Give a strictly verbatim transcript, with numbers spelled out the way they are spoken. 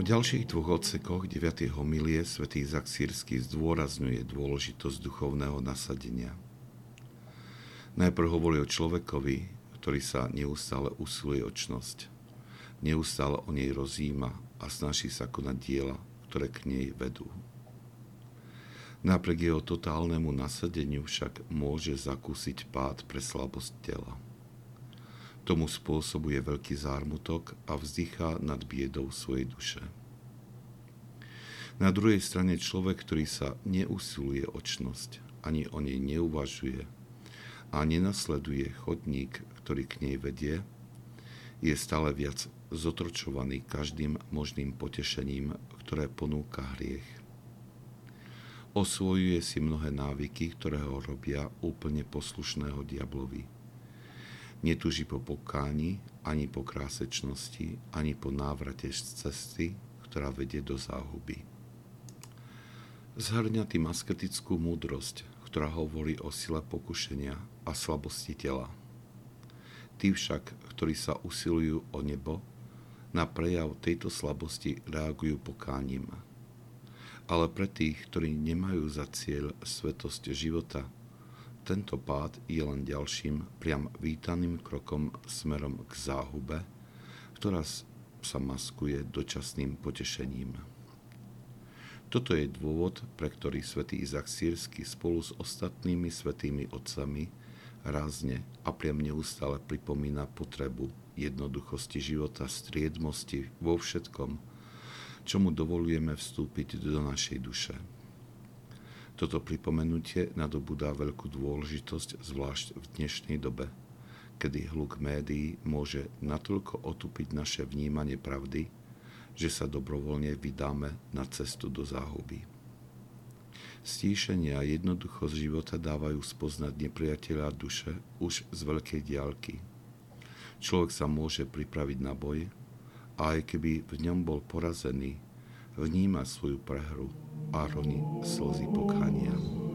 V ďalších dvoch odsekoch deviatej homilie svätý Izak Sýrsky zdôrazňuje dôležitosť duchovného nasadenia. Najprv hovorí o človekovi, ktorý sa neustále usiluje o čnosť. Neustále o nej rozjíma a snaží sa konať diela, ktoré k nej vedú. Napriek jeho totálnemu nasadeniu však môže zakúsiť pád pre slabosť tela. Tomu spôsobuje veľký zármutok a vzdychá nad biedou svojej duše. Na druhej strane človek, ktorý sa neusiluje o čnosť, ani o nej neuvažuje a nenasleduje chodník, ktorý k nej vedie, je stále viac zotročovaný každým možným potešením, ktoré ponúka hriech. Osvojuje si mnohé návyky, ktoré ho robia úplne poslušného diablovi. Netúži po pokáni, ani po krásečnosti, ani po návrate z cesty, ktorá vedie do záhuby. Zhrňa tým asketickú múdrosť, ktorá hovorí o sile pokušenia a slabosti tela. Tí však, ktorí sa usilujú o nebo, na prejav tejto slabosti reagujú pokáním. Ale pre tých, ktorí nemajú za cieľ svetosť života, tento pád je len ďalším, priam vítaným krokom smerom k záhube, ktorá sa maskuje dočasným potešením. Toto je dôvod, pre ktorý svätý Izak Sýrsky spolu s ostatnými svätými otcami rázne a priam neustále pripomína potrebu jednoduchosti života, striedmosti vo všetkom, čo mu dovolujeme vstúpiť do našej duše. Toto pripomenutie nadobúda veľkú dôležitosť, zvlášť v dnešnej dobe, kedy hluk médií môže natoľko otupiť naše vnímanie pravdy, že sa dobrovoľne vydáme na cestu do záhuby. Stíšenie a jednoduchosť života dávajú spoznať nepriateľa duše už z veľkej diaľky. Človek sa môže pripraviť na boj a aj keby v ňom bol porazený, vníma svoju prehru a roní slzy pokánia.